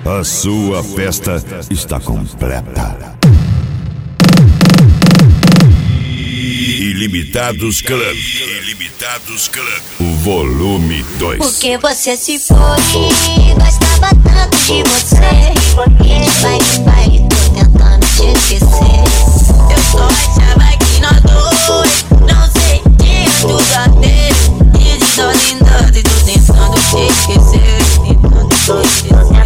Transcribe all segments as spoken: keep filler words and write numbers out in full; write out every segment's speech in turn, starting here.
A sua festa está completa. Ilimitados Club. Ilimitados Club. O volume dois. Porque você se foi, gostava tanto de você. E de baile em baile tô tentando te esquecer. Eu só achava que nós dois, não sei, tinha tudo a ver. E de dose em dose tô tentando te esquecer. Tentando te esquecer.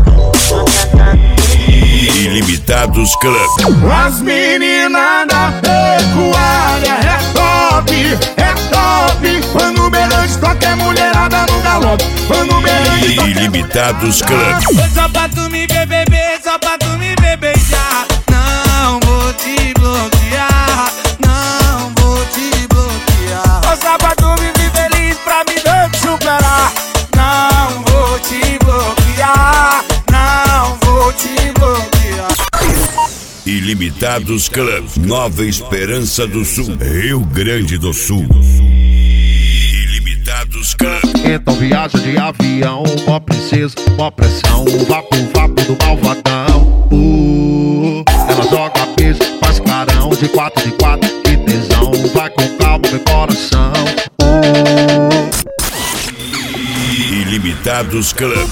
Ilimitados Club. As meninas da pecuária é top, é top. Quando o Beirante toca é mulherada no galope. Quando o Beirante toca Ilimitados Club. Só pra tu me ver, bebê, só pra tu me ver beijar. Não vou te bloquear, não vou te bloquear. Só pra tu me ver feliz pra me ver te superar. Não vou te bloquear, não vou te bloquear. Ilimitados Club. Nova Esperança do Sul, Rio Grande do Sul. Ilimitados Club. Então viaja de avião, mó princesa, mó pressão. Vapo, vapo do malvadão. uh, Ela joga peixe, faz carão. De quatro, de quatro, que tesão. Vai com calma, meu coração. uh. Ilimitados Club.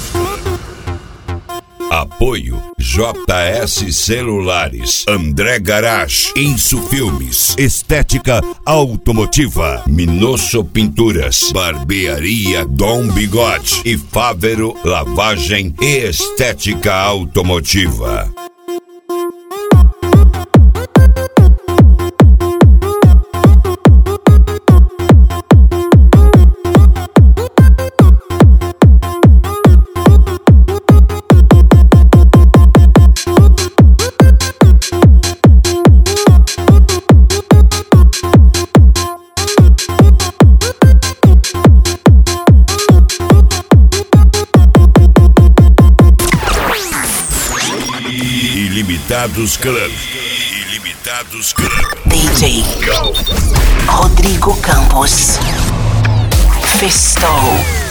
Apoio J S Celulares, André Garage, Insu Filmes, Estética Automotiva, Minosso Pinturas, Barbearia Dom Bigode e Fávero Lavagem e Estética Automotiva. Ilimitados Club. Ilimitados Club. D J Rodrigo Campos. Festou.